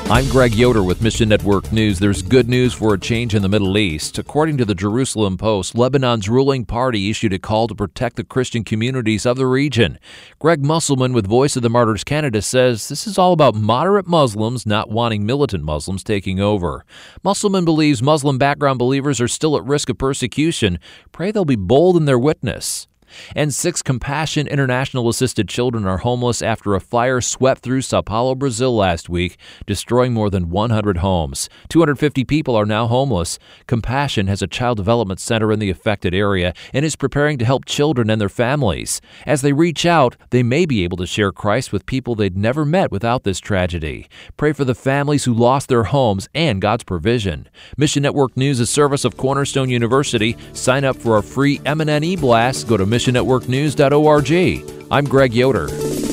I'm Greg Yoder with Mission Network News. There's good news for a change in the Middle East. According to the Jerusalem Post, Lebanon's ruling party issued a call to protect the Christian communities of the region. Greg Musselman with Voice of the Martyrs Canada says this is all about moderate Muslims not wanting militant Muslims taking over. Musselman believes Muslim background believers are still at risk of persecution. Pray they'll be bold in their witness. And 6 Compassion International-assisted children are homeless after a fire swept through Sao Paulo, Brazil last week, destroying more than 100 homes. 250 people are now homeless. Compassion has a child development center in the affected area and is preparing to help children and their families. As they reach out, they may be able to share Christ with people they'd never met without this tragedy. Pray for the families who lost their homes and God's provision. Mission Network News is a service of Cornerstone University. Sign up for our free MNN e-blast. Go to missionnetworknews.org. I'm Greg Yoder.